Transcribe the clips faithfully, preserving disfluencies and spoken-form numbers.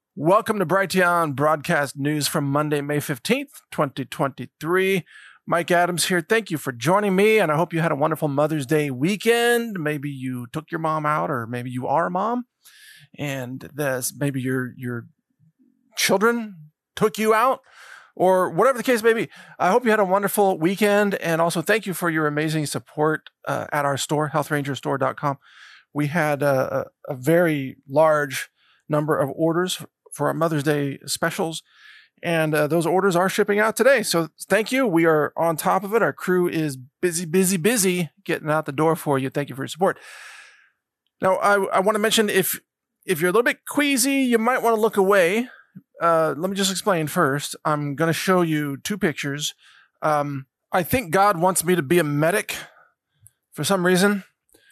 Welcome to Brighteon Broadcast News from Monday, May fifteenth, twenty twenty-three. Mike Adams here. Thank you for joining me, and I hope you had a wonderful Mother's Day weekend. Maybe you took your mom out, or maybe you are a mom, and this, maybe your your children took you out, or whatever the case may be. I hope you had a wonderful weekend, and also thank you for your amazing support uh, at our store, health ranger store dot com. We had a, a, a very large number of orders for our Mother's Day specials, and uh, those orders are shipping out today. So thank you. We are on top of it. Our crew is busy, busy, busy getting out the door for you. Thank you for your support. Now, I, I want to mention if if you're a little bit queasy, you might want to look away. Uh, let me just explain first. I'm going to show you two pictures. Um, I think God wants me to be a medic for some reason.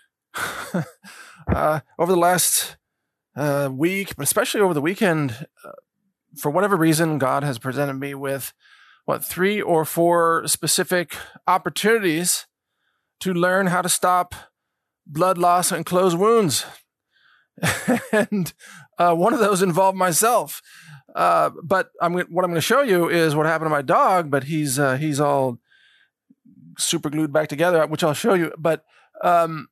uh, over the last uh, week, but especially over the weekend, uh, for whatever reason, God has presented me with, what, three or four specific opportunities to learn how to stop blood loss and close wounds. and uh, one of those involved myself. Uh, but I'm what I'm going to show you is what happened to my dog, but he's uh, he's all super glued back together, which I'll show you. But um,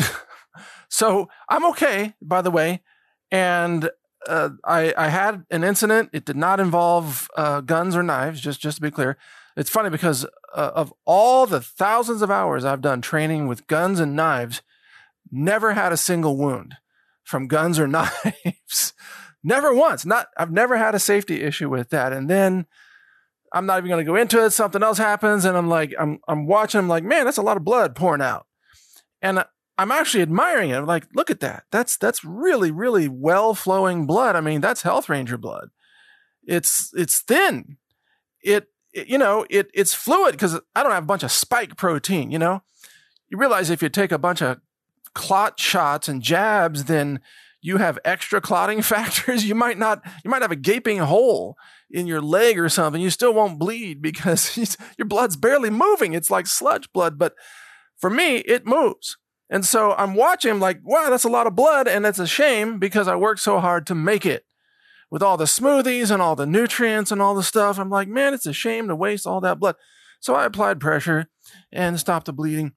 so I'm okay, by the way. And uh, I, I had an incident. It did not involve uh, guns or knives, just, just to be clear. It's funny because uh, of all the thousands of hours I've done training with guns and knives, never had a single wound from guns or knives. Never once. Not I've never had a safety issue with that. And then I'm not even going to go into it. Something else happens, and I'm like, I'm I'm watching. I'm like, man, that's a lot of blood pouring out. And I'm actually admiring it. I'm like, look at that. That's that's really, really well flowing blood. I mean, that's Health Ranger blood. It's it's thin. It, it you know it it's fluid because I don't have a bunch of spike protein. You know, you realize if you take a bunch of clot shots and jabs, then you have extra clotting factors. You might not. You might have a gaping hole in your leg or something. You still won't bleed because your blood's barely moving. It's like sludge blood, but for me, it moves. And so I'm watching, I'm like, wow, that's a lot of blood. And it's a shame because I worked so hard to make it with all the smoothies and all the nutrients and all the stuff. I'm like, man, it's a shame to waste all that blood. So I applied pressure and stopped the bleeding,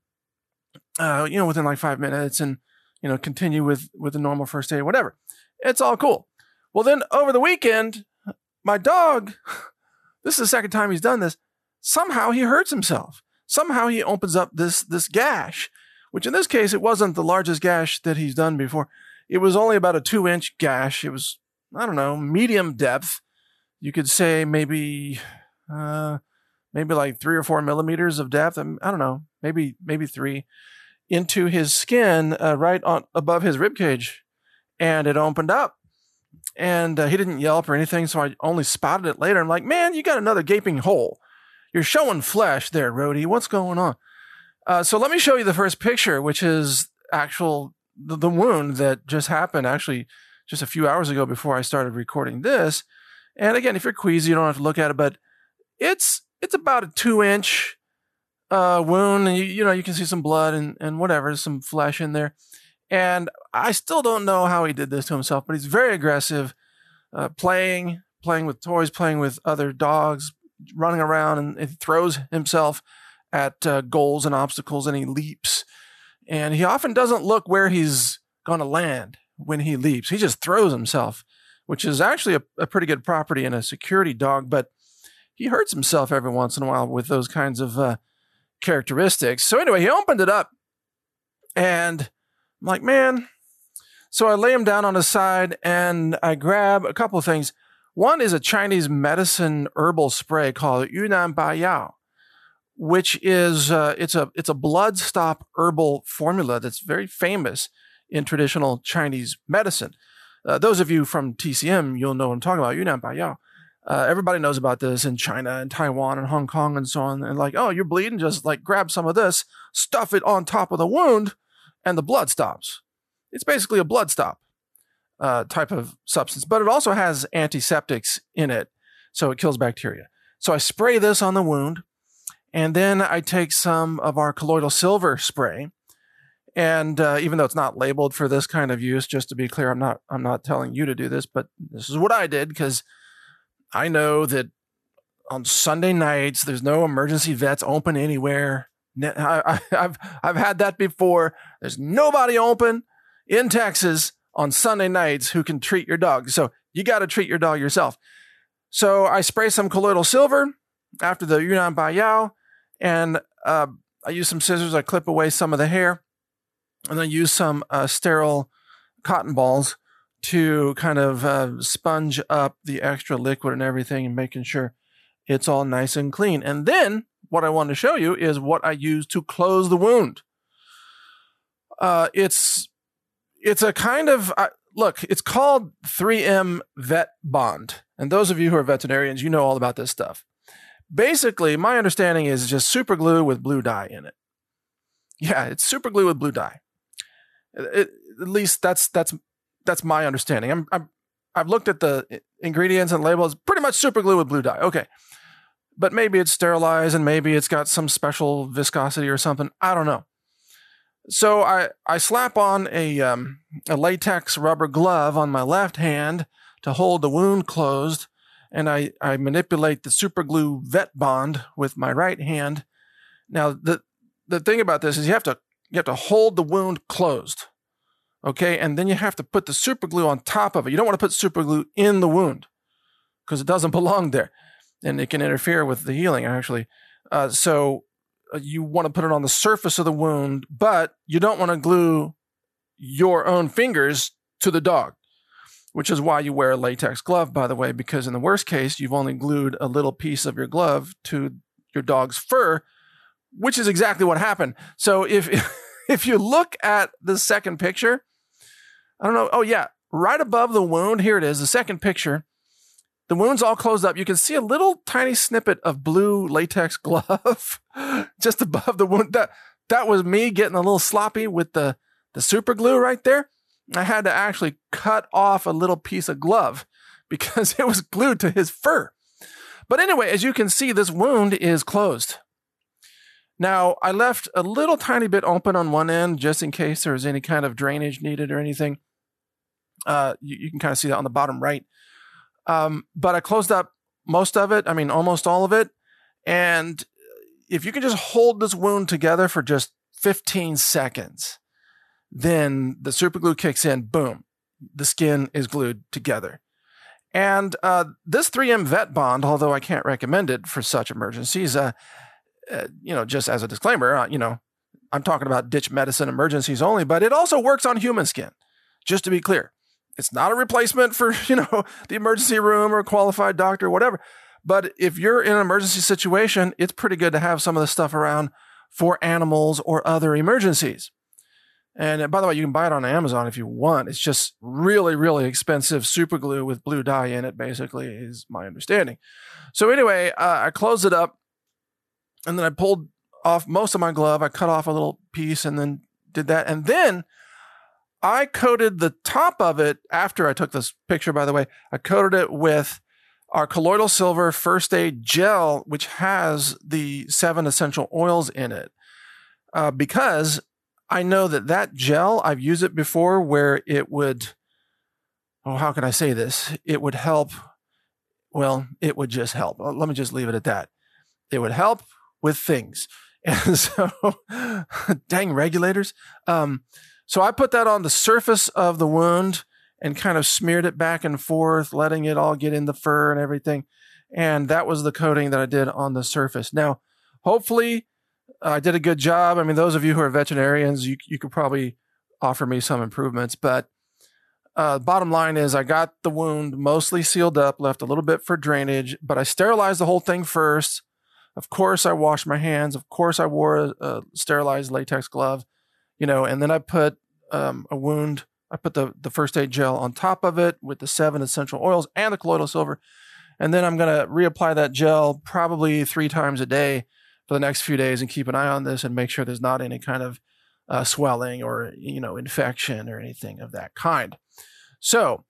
uh, you know, within like five minutes and, you know, continue with, with the normal first aid, whatever. It's all cool. Well, then over the weekend, my dog, this is the second time he's done this. Somehow he hurts himself. Somehow he opens up this, this gash, which in this case, it wasn't the largest gash that he's done before. It was only about a two inch gash. It was, I don't know, medium depth. You could say maybe, uh, maybe like three or four millimeters of depth. I don't know, maybe, maybe three into his skin, uh, right on above his rib cage. And it opened up and uh, he didn't yelp or anything. So I only spotted it later. I'm like, man, you got another gaping hole. You're showing flesh there, Rhodey. What's going on? Uh, so let me show you the first picture, which is actual the, the wound that just happened actually just a few hours ago before I started recording this. And again, if you're queasy, you don't have to look at it, but it's it's about a two inch uh, wound, and you, you know you can see some blood and and whatever, some flesh in there. And I still don't know how he did this to himself, but he's very aggressive, uh, playing playing with toys, playing with other dogs, running around, and, and throws himself at uh, goals and obstacles, and he leaps. And he often doesn't look where he's going to land when he leaps. He just throws himself, which is actually a, a pretty good property in a security dog, but he hurts himself every once in a while with those kinds of uh, characteristics. So anyway, he opened it up, and I'm like, man. So I lay him down on his side, and I grab a couple of things. One is a Chinese medicine herbal spray called Yunnan Baiyao, which is uh, it's a it's a blood stop herbal formula that's very famous in traditional Chinese medicine. Uh, those of you from T C M, you'll know what I'm talking about. Yunnan Baiyao. Uh, everybody knows about this in China and Taiwan and Hong Kong and so on. And like, oh, you're bleeding, just like grab some of this, stuff it on top of the wound, and the blood stops. It's basically a blood stop uh, type of substance, but it also has antiseptics in it, so it kills bacteria. So I spray this on the wound. And then I take some of our colloidal silver spray And uh, even though it's not labeled for this kind of use, just to be clear, I'm not I'm not telling you to do this, but this is what I did because I know that on Sunday nights there's no emergency vets open anywhere. I, I, I've I've had that before. There's nobody open in Texas on Sunday nights who can treat your dog. So you got to treat your dog yourself. So I spray some colloidal silver after the Yunnan Baiyao, and uh, I use some scissors. I clip away some of the hair, and then use some uh, sterile cotton balls to kind of uh, sponge up the extra liquid and everything and making sure it's all nice and clean. And then what I want to show you is what I use to close the wound. Uh, it's it's a kind of, uh, look, it's called three M Vet Bond. And those of you who are veterinarians, you know all about this stuff. Basically, my understanding is just super glue with blue dye in it. Yeah, it's super glue with blue dye. It, at least that's that's that's my understanding. I'm, I'm I've looked at the ingredients and labels. Pretty much super glue with blue dye. Okay, but maybe it's sterilized and maybe it's got some special viscosity or something. I don't know. So I I slap on a um, a latex rubber glove on my left hand to hold the wound closed, and I I manipulate the super glue Vet Bond with my right hand. Now the the thing about this is you have to you have to hold the wound closed, okay, and then you have to put the super glue on top of it. You don't want to put super glue in the wound because it doesn't belong there, and it can interfere with the healing actually. Uh, so you want to put it on the surface of the wound, but you don't want to glue your own fingers to the dog, which is why you wear a latex glove, by the way, because in the worst case, you've only glued a little piece of your glove to your dog's fur, which is exactly what happened. So if if you look at the second picture, I don't know. Oh, yeah. Right above the wound, here it is, the second picture. The wound's all closed up. You can see a little tiny snippet of blue latex glove just above the wound. That that was me getting a little sloppy with the, the super glue right there. I had to actually cut off a little piece of glove because it was glued to his fur. But anyway, as you can see, this wound is closed. Now, I left a little tiny bit open on one end just in case there was any kind of drainage needed or anything. Uh, you, you can kind of see that on the bottom right. Um, but I closed up most of it. I mean, almost all of it. And if you can just hold this wound together for just fifteen seconds, then the super glue kicks in, boom, the skin is glued together. And uh, this three M Vet Bond, although I can't recommend it for such emergencies, uh, uh, you know, just as a disclaimer, uh, you know, I'm talking about ditch medicine emergencies only, but it also works on human skin, just to be clear. It's not a replacement for, you know, the emergency room or a qualified doctor or whatever. But if you're in an emergency situation, it's pretty good to have some of this stuff around for animals or other emergencies. And by the way, you can buy it on Amazon if you want. It's just really, really expensive super glue with blue dye in it, basically, is my understanding. So anyway, uh, I closed it up, and then I pulled off most of my glove. I cut off a little piece and then did that. And then I coated the top of it after I took this picture, by the way. I coated it with our colloidal silver first aid gel, which has the seven essential oils in it, uh, because I know that that gel, I've used it before where it would, oh, how can I say this? It would help. Well, it would just help. Let me just leave it at that. It would help with things. And so, dang regulators. Um, So I put that on the surface of the wound and kind of smeared it back and forth, letting it all get in the fur and everything. And that was the coating that I did on the surface. Now, hopefully uh, I did a good job. I mean, those of you who are veterinarians, you, you could probably offer me some improvements. But uh, bottom line is I got the wound mostly sealed up, left a little bit for drainage, but I sterilized the whole thing first. Of course, I washed my hands. Of course, I wore a, a sterilized latex glove. You know, and then I put um, a wound, I put the, the first aid gel on top of it with the seven essential oils and the colloidal silver. And then I'm going to reapply that gel probably three times a day for the next few days and keep an eye on this and make sure there's not any kind of uh, swelling or, you know, infection or anything of that kind. So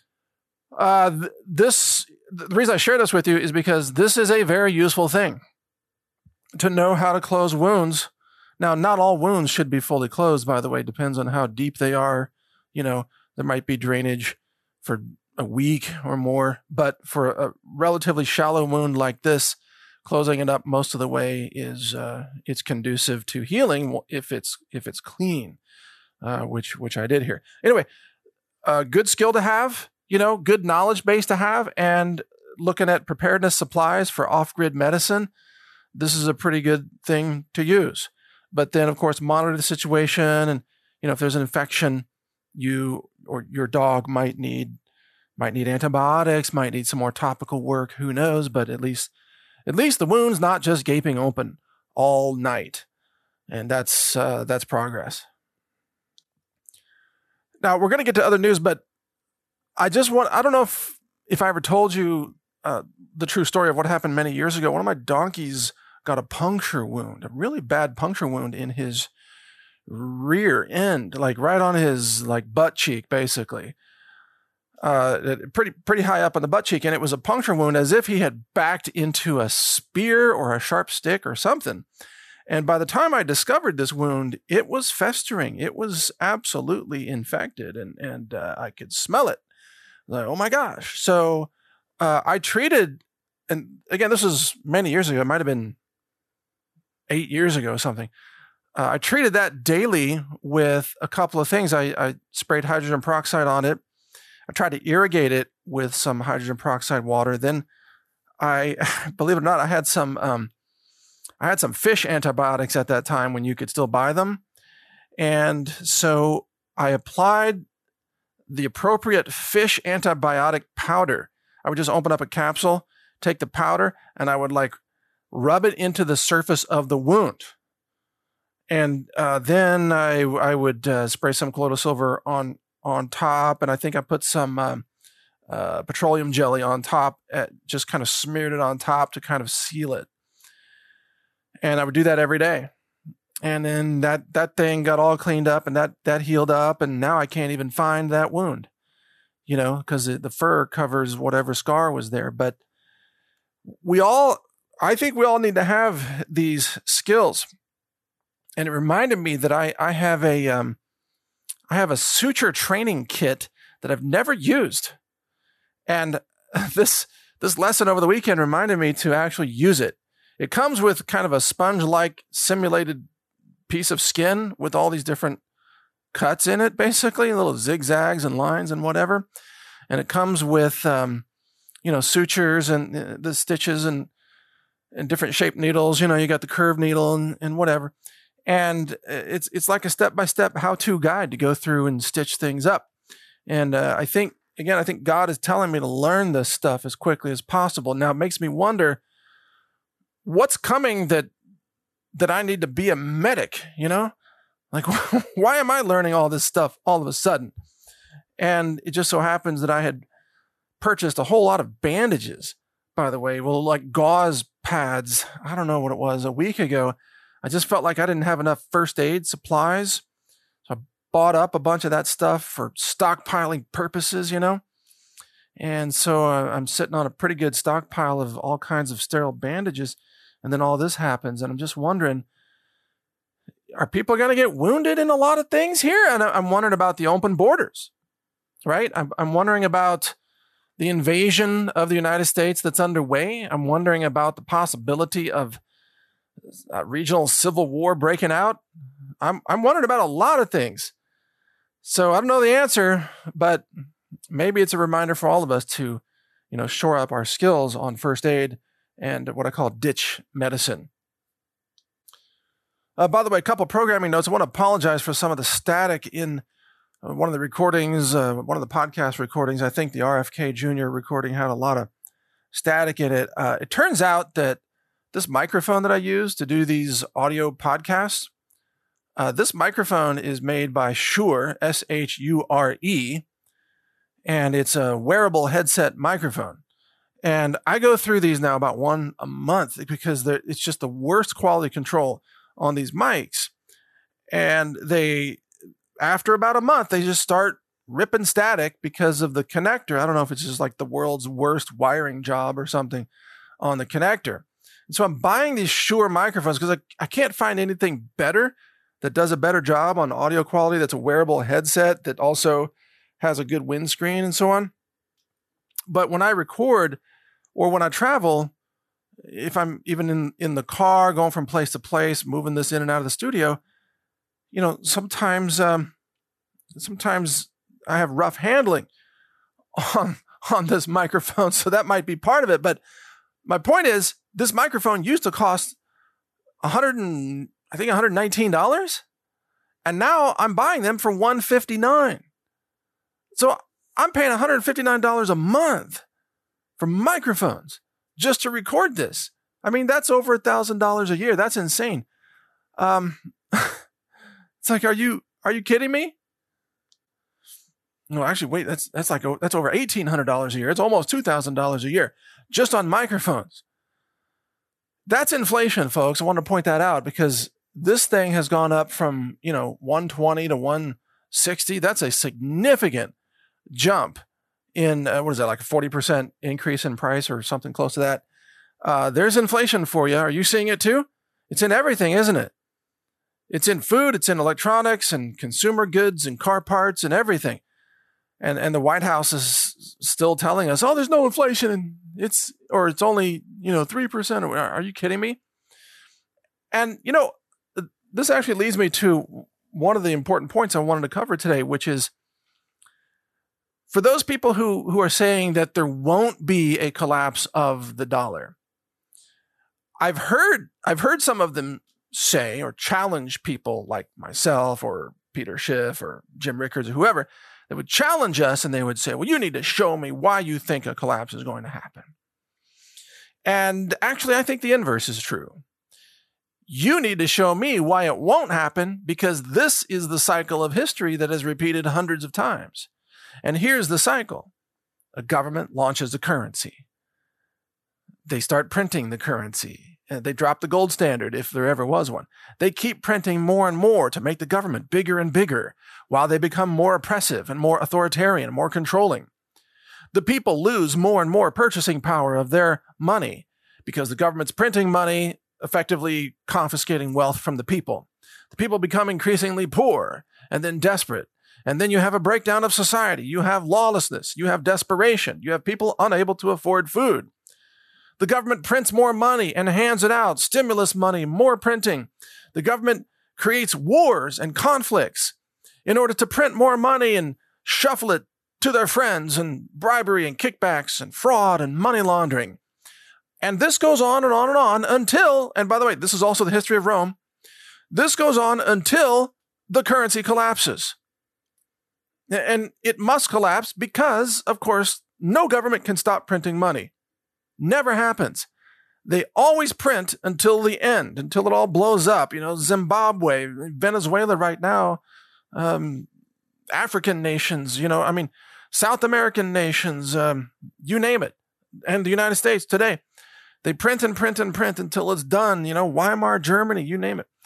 uh, th- this, the reason I share this with you is because this is a very useful thing to know how to close wounds. Now, not all wounds should be fully closed, by the way. It depends on how deep they are. You know, there might be drainage for a week or more, but for a relatively shallow wound like this, closing it up most of the way is uh, it's conducive to healing if it's if it's clean, uh, which which I did here. Anyway, a good skill to have, you know, good knowledge base to have, and looking at preparedness supplies for off-grid medicine, this is a pretty good thing to use. But then, of course, monitor the situation, and you know, if there's an infection, you or your dog might need might need antibiotics, might need some more topical work. Who knows? But at least at least the wound's not just gaping open all night, and that's uh, that's progress. Now we're going to get to other news, but I just want I don't know if if I ever told you uh, the true story of what happened many years ago. One of my donkeys got a puncture wound, a really bad puncture wound in his rear end, like right on his like butt cheek, basically. Uh, pretty pretty high up on the butt cheek, and it was a puncture wound as if he had backed into a spear or a sharp stick or something. And by the time I discovered this wound, it was festering. It was absolutely infected, and and uh, I could smell it. Like, oh my gosh! So uh, I treated, and again, this was many years ago. It might have been eight years ago or something. Uh, I treated that daily with a couple of things. I, I sprayed hydrogen peroxide on it. I tried to irrigate it with some hydrogen peroxide water. Then I, believe it or not, I had some, um, I had some fish antibiotics at that time when you could still buy them. And so I applied the appropriate fish antibiotic powder. I would just open up a capsule, take the powder, and I would like rub it into the surface of the wound. And uh, then I I would uh, spray some colloidal silver on on top, and I think I put some um, uh, petroleum jelly on top, at, just kind of smeared it on top to kind of seal it. And I would do that every day. And then that that thing got all cleaned up, and that that healed up, and now I can't even find that wound, you know, because the fur covers whatever scar was there. But we all, I think we all need to have these skills. And it reminded me that I, I have a um, I have a suture training kit that I've never used, and this this lesson over the weekend reminded me to actually use it. It comes with kind of a sponge-like simulated piece of skin with all these different cuts in it, basically little zigzags and lines and whatever, and it comes with um, you know sutures and uh, the stitches and and different shaped needles. You know, you got the curved needle and, and whatever. And it's it's like a step-by-step how-to guide to go through and stitch things up. And uh, I think, again, I think God is telling me to learn this stuff as quickly as possible. Now, it makes me wonder, what's coming that that I need to be a medic, you know? Like, why am I learning all this stuff all of a sudden? And it just so happens that I had purchased a whole lot of bandages, by the way, well, like gauze pads, I don't know what it was, a week ago. I just felt like I didn't have enough first aid supplies. So I bought up a bunch of that stuff for stockpiling purposes, you know? And so uh, I'm sitting on a pretty good stockpile of all kinds of sterile bandages. And then all this happens. And I'm just wondering, are people going to get wounded in a lot of things here? And I'm wondering about the open borders, right? I'm, I'm wondering about the invasion of the United States that's underway. I'm wondering about the possibility of Uh, regional civil war breaking out. I'm I'm wondering about a lot of things. So I don't know the answer, but maybe it's a reminder for all of us to, you know, shore up our skills on first aid and what I call ditch medicine. Uh, by the way, a couple programming notes. I want to apologize for some of the static in uh, one of the recordings, uh, one of the podcast recordings. I think the R F K Junior recording had a lot of static in it. Uh, it turns out that this microphone that I use to do these audio podcasts, uh, this microphone is made by Shure, S H U R E, and it's a wearable headset microphone. And I go through these now about one a month because it's just the worst quality control on these mics. And they, after about a month, they just start ripping static because of the connector. I don't know if it's just like the world's worst wiring job or something on the connector. And so I'm buying these Shure microphones because I, I can't find anything better that does a better job on audio quality, that's a wearable headset that also has a good windscreen and so on. But when I record or when I travel, if I'm even in, in the car, going from place to place, moving this in and out of the studio, you know, sometimes um, sometimes I have rough handling on, on this microphone, so that might be part of it. But my point is, this microphone used to cost one hundred and I think one hundred nineteen dollars, and now I'm buying them for one hundred fifty-nine dollars. So I'm paying one hundred fifty-nine dollars a month for microphones just to record this. I mean, that's over one thousand dollars a year. That's insane. Um, it's like, are you are you kidding me? No, actually, wait, that's that's like that's over eighteen hundred dollars a year. It's almost two thousand dollars a year just on microphones. That's inflation, folks. I want to point that out because this thing has gone up from, you know, one hundred twenty to one hundred sixty. That's a significant jump in, uh, what is that, like a forty percent increase in price or something close to that. Uh, there's inflation for you. Are you seeing it too? It's in everything, isn't it? It's in food, it's in electronics and consumer goods and car parts and everything. And and the White House is still telling us, oh, there's no inflation and it's, or it's only, you know, three percent. Are you kidding me? And, you know, this actually leads me to one of the important points I wanted to cover today, which is for those people who, who are saying that there won't be a collapse of the dollar. I've heard, I've heard some of them say or challenge people like myself or Peter Schiff or Jim Rickards or whoever that would challenge us, and they would say, well, you need to show me why you think a collapse is going to happen. And actually, I think the inverse is true. You need to show me why it won't happen, because this is the cycle of history that is repeated hundreds of times. And here's the cycle. A government launches a currency. They start printing the currency. And they drop the gold standard, if there ever was one. They keep printing more and more to make the government bigger and bigger, while they become more oppressive and more authoritarian and more controlling. The people lose more and more purchasing power of their money because the government's printing money, effectively confiscating wealth from the people. The people become increasingly poor and then desperate. And then you have a breakdown of society. You have lawlessness. You have desperation. You have people unable to afford food. The government prints more money and hands it out. Stimulus money, more printing. The government creates wars and conflicts in order to print more money and shuffle it to their friends, and bribery and kickbacks and fraud and money laundering. And this goes on and on and on until, and by the way, this is also the history of Rome. This goes on until the currency collapses. And it must collapse because, of course, no government can stop printing money. Never happens. They always print until the end, until it all blows up. You know, Zimbabwe, Venezuela right now, um, African nations, you know, I mean, South American nations, um, you name it. And the United States today, they print and print and print until it's done. You know, Weimar, Germany, you name it.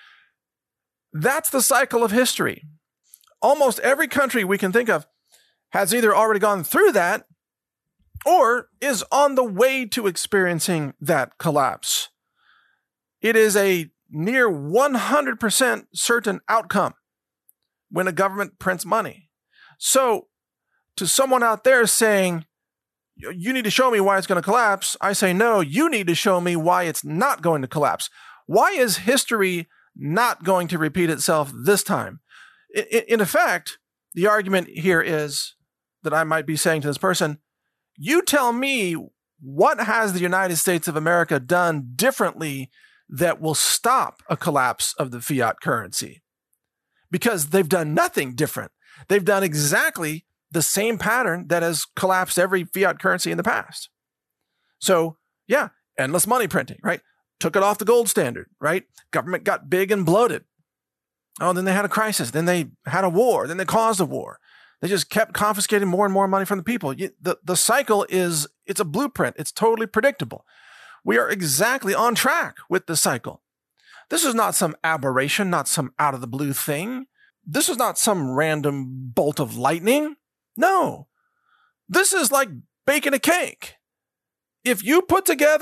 That's the cycle of history. Almost every country we can think of has either already gone through that or is on the way to experiencing that collapse. It is a near one hundred percent certain outcome when a government prints money. So to someone out there saying, you need to show me why it's going to collapse, I say, no, you need to show me why it's not going to collapse. Why is history not going to repeat itself this time? In, in effect, the argument here is that I might be saying to this person, you tell me what has the United States of America done differently that will stop a collapse of the fiat currency? Because they've done nothing different. They've done exactly the same pattern that has collapsed every fiat currency in the past. So, yeah, endless money printing, right? Took it off the gold standard, right? Government got big and bloated. Oh, then they had a crisis. Then they had a war. Then they caused a war. They just kept confiscating more and more money from the people. The, the cycle is, it's a blueprint. It's totally predictable. We are exactly on track with the cycle. This is not some aberration, not some out of the blue thing. This is not some random bolt of lightning. No, this is like baking a cake. If you put together the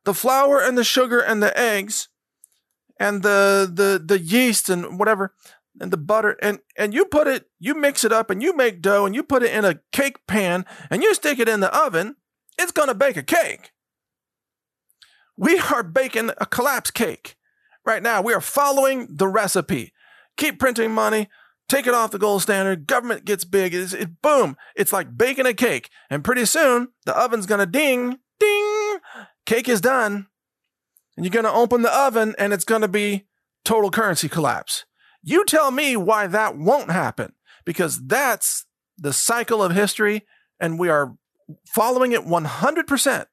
the flour and the sugar and the eggs and the the the yeast and whatever and the butter and and you put it, you mix it up and you make dough and you put it in a cake pan and you stick it in the oven, it's going to bake a cake. We are baking a collapse cake right now. We are following the recipe. Keep printing money. Take it off the gold standard. Government gets big. It's, it, boom. It's like baking a cake. And pretty soon, the oven's going to ding, ding. Cake is done. And you're going to open the oven, and it's going to be total currency collapse. You tell me why that won't happen. Because that's the cycle of history, and we are following it one hundred percent.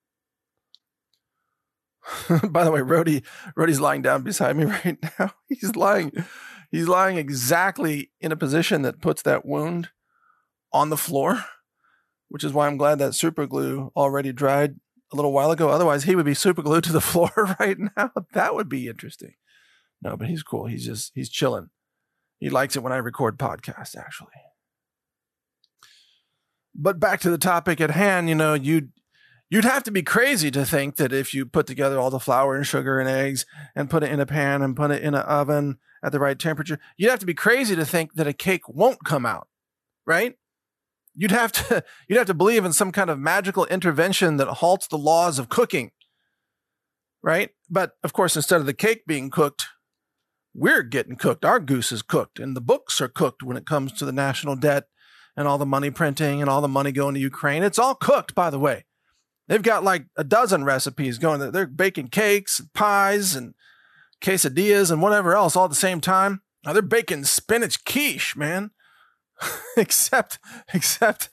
By the way, Rhodey, Rhodey's lying down beside me right now. He's lying, he's lying exactly in a position that puts that wound on the floor, which is why I'm glad that super glue already dried a little while ago. Otherwise, he would be super glued to the floor right now. That would be interesting. No, but he's cool. He's just, he's chilling. He likes it when I record podcasts, actually. But back to the topic at hand, you know, you'd, You'd have to be crazy to think that if you put together all the flour and sugar and eggs and put it in a pan and put it in an oven at the right temperature, you'd have to be crazy to think that a cake won't come out, right? You'd have to, you'd have to believe in some kind of magical intervention that halts the laws of cooking, right? But of course, instead of the cake being cooked, we're getting cooked. Our goose is cooked and the books are cooked when it comes to the national debt and all the money printing and all the money going to Ukraine. It's all cooked, by the way. They've got like a dozen recipes going. They're baking cakes, and pies, and quesadillas, and whatever else all at the same time. Now they're baking spinach quiche, man. except, except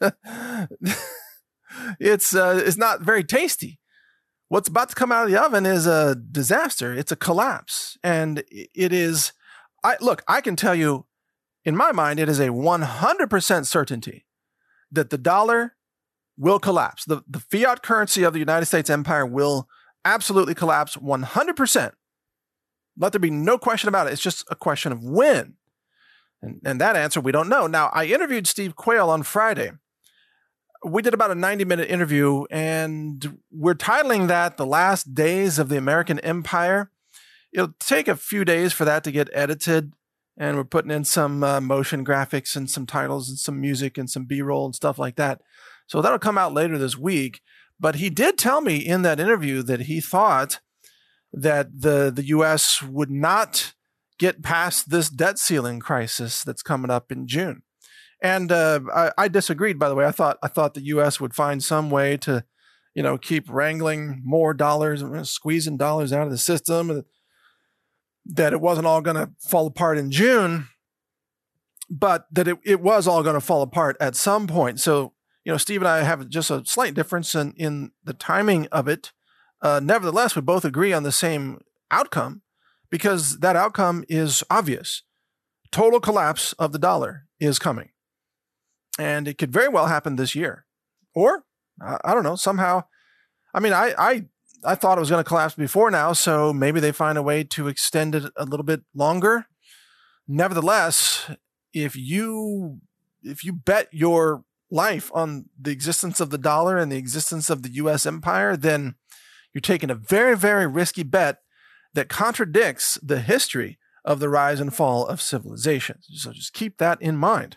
it's uh, it's not very tasty. What's about to come out of the oven is a disaster. It's a collapse, and it is. I look. I can tell you, in my mind, it is a one hundred percent certainty that the dollar will collapse. The, the fiat currency of the United States empire will absolutely collapse one hundred percent. Let there be no question about it. It's just a question of when. And, and that answer we don't know. Now, I interviewed Steve Quayle on Friday. We did about a ninety minute interview, and we're titling that The Last Days of the American Empire. It'll take a few days for that to get edited, and we're putting in some uh, motion graphics and some titles and some music and some B-roll and stuff like that. So that'll come out later this week. But he did tell me in that interview that he thought that the, the U S would not get past this debt ceiling crisis that's coming up in June. And uh, I, I disagreed, by the way. I thought I thought the U S would find some way to, you know, keep wrangling more dollars, squeezing dollars out of the system, that it wasn't all going to fall apart in June, but that it, it was all going to fall apart at some point. So, you know, Steve and I have just a slight difference in, in the timing of it. Uh, nevertheless, we both agree on the same outcome because that outcome is obvious. Total collapse of the dollar is coming. And it could very well happen this year. Or, I, I don't know, somehow. I mean, I, I, I thought it was going to collapse before now, so maybe they find a way to extend it a little bit longer. Nevertheless, if you if you bet your life on the existence of the dollar and the existence of the U S empire, then you're taking a very, very risky bet that contradicts the history of the rise and fall of civilizations. So just keep that in mind.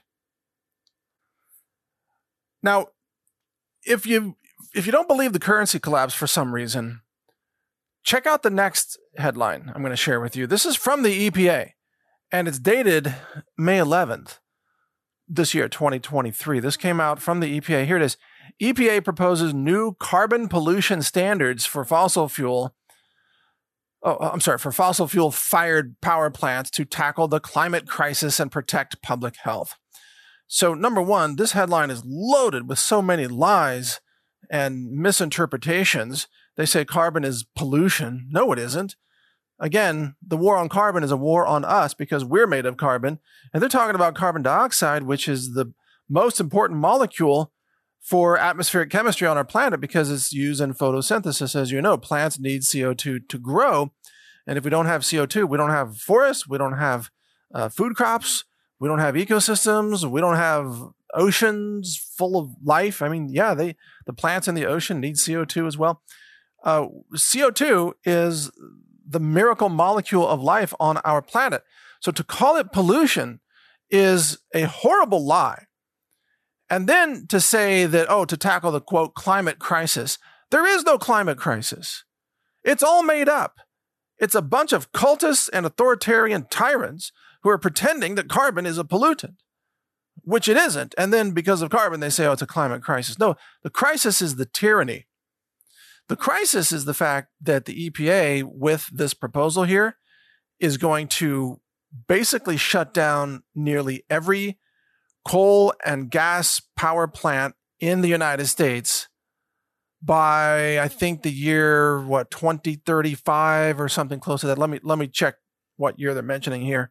Now, if you if you don't believe the currency collapsed for some reason, check out the next headline I'm going to share with you. This is from the E P A, and it's dated May eleventh. This year, twenty twenty-three. This came out from the E P A. Here it is. E P A proposes new carbon pollution standards for fossil fuel. Oh, I'm sorry, for fossil fuel fired power plants to tackle the climate crisis and protect public health. So, number one, this headline is loaded with so many lies and misinterpretations. They say carbon is pollution. No, it isn't. Again, the war on carbon is a war on us because we're made of carbon. And they're talking about carbon dioxide, which is the most important molecule for atmospheric chemistry on our planet because it's used in photosynthesis. As you know, plants need C O two to grow. And if we don't have C O two, we don't have forests, we don't have uh, food crops, we don't have ecosystems, we don't have oceans full of life. I mean, yeah, they the plants in the ocean need C O two as well. Uh, C O two is the miracle molecule of life on our planet. So to call it pollution is a horrible lie. And then to say that, oh, to tackle the, quote, climate crisis, there is no climate crisis. It's all made up. It's a bunch of cultists and authoritarian tyrants who are pretending that carbon is a pollutant, which it isn't. And then because of carbon, they say, oh, it's a climate crisis. No, the crisis is the tyranny. The crisis is the fact that the E P A, with this proposal here, is going to basically shut down nearly every coal and gas power plant in the United States by, I think, the year, what, twenty thirty-five or something close to that. Let me let me check what year they're mentioning here.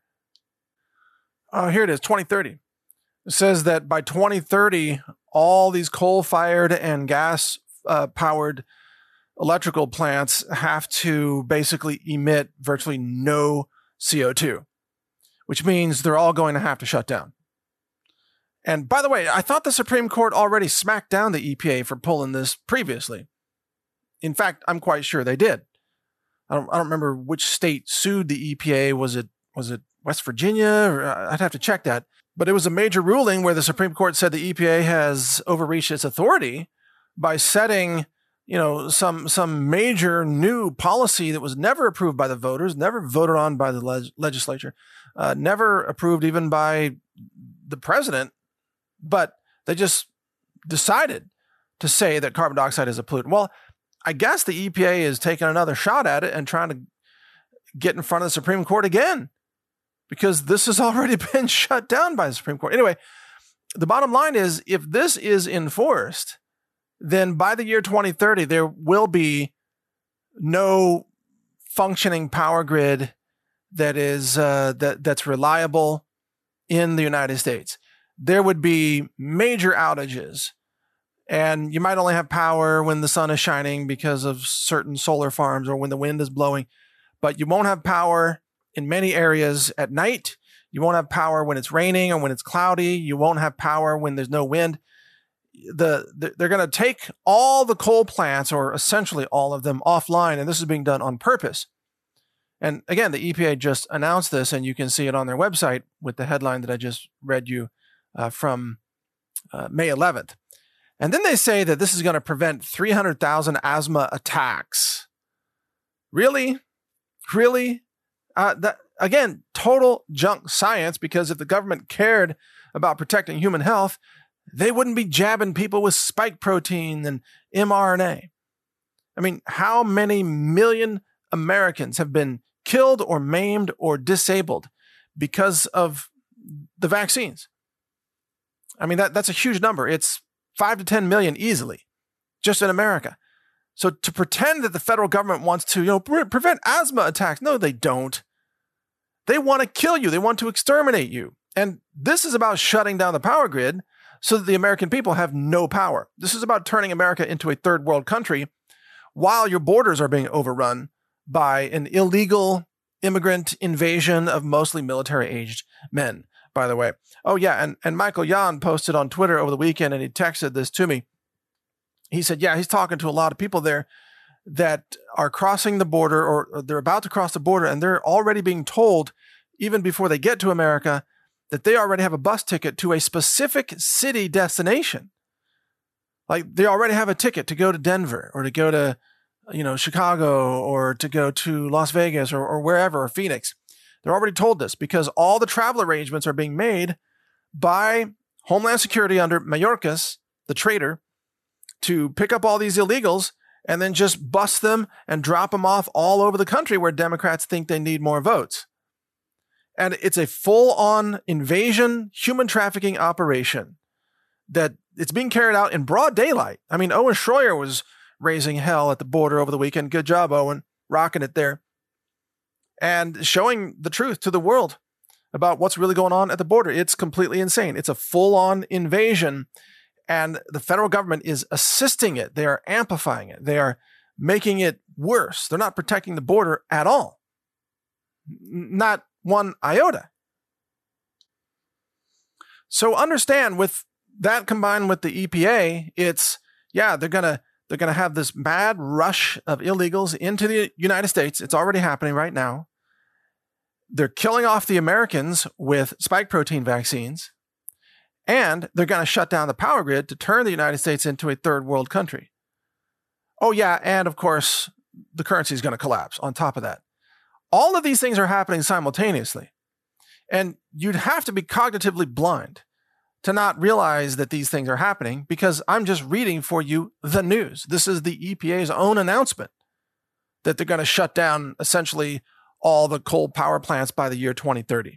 Uh, here it is, twenty thirty. It says that by twenty thirty, all these coal-fired and gas-powered electrical plants have to basically emit virtually no C O two, which means they're all going to have to shut down. And by the way, I thought the Supreme Court already smacked down the E P A for pulling this previously. In fact, I'm quite sure they did. I don't, I don't remember which state sued the E P A. Was it was it West Virginia? Or, I'd have to check that. But it was a major ruling where the Supreme Court said the E P A has overreached its authority by setting, you know, some some major new policy that was never approved by the voters, never voted on by the leg- legislature, uh, never approved even by the president. But they just decided to say that carbon dioxide is a pollutant. Well, I guess the E P A is taking another shot at it and trying to get in front of the Supreme Court again, because this has already been shut down by the Supreme Court. Anyway, the bottom line is, if this is enforced, then by the year twenty thirty, there will be no functioning power grid that is uh, that that's reliable in the United States. There would be major outages, and you might only have power when the sun is shining because of certain solar farms or when the wind is blowing, but you won't have power in many areas at night. You won't have power when it's raining or when it's cloudy. You won't have power when there's no wind. The, the they're going to take all the coal plants, or essentially all of them, offline, and this is being done on purpose. And again, the E P A just announced this, and you can see it on their website with the headline that I just read you Uh, from uh, May eleventh. And then they say that this is going to prevent three hundred thousand asthma attacks. Really? Really? Uh, that, again, total junk science, because if the government cared about protecting human health, they wouldn't be jabbing people with spike protein and M R N A. I mean, how many million Americans have been killed or maimed or disabled because of the vaccines? I mean, that, that's a huge number. It's five to ten million easily, just in America. So to pretend that the federal government wants to, you know, pre- prevent asthma attacks, no, they don't. They want to kill you. They want to exterminate you. And this is about shutting down the power grid so that the American people have no power. This is about turning America into a third world country while your borders are being overrun by an illegal immigrant invasion of mostly military-aged men, by the way. Oh, yeah, and, and Michael Yan posted on Twitter over the weekend, and he texted this to me. He said, yeah, he's talking to a lot of people there that are crossing the border, or, or they're about to cross the border, and they're already being told, even before they get to America, that they already have a bus ticket to a specific city destination. Like, they already have a ticket to go to Denver, or to go to, you know, Chicago, or to go to Las Vegas, or, or wherever, or Phoenix. They're already told this because all the travel arrangements are being made by Homeland Security under Mayorkas, the traitor, to pick up all these illegals and then just bust them and drop them off all over the country where Democrats think they need more votes. And it's a full-on invasion, human trafficking operation that it's being carried out in broad daylight. I mean, Owen Schroyer was raising hell at the border over the weekend. Good job, Owen, rocking it there. And showing the truth to the world about what's really going on at the border. It's completely insane. It's a full-on invasion, and the federal government is assisting it. They are amplifying it. They are making it worse. They're not protecting the border at all. Not one iota. So understand, with that combined with the E P A, it's, yeah, they're going to They're going to have this mad rush of illegals into the United States. It's already happening right now. They're killing off the Americans with spike protein vaccines. And they're going to shut down the power grid to turn the United States into a third world country. Oh, yeah. And of course, the currency is going to collapse on top of that. All of these things are happening simultaneously. And you'd have to be cognitively blind to not realize that these things are happening, because I'm just reading for you the news. This is the E P A's own announcement that they're going to shut down essentially all the coal power plants by the year twenty thirty.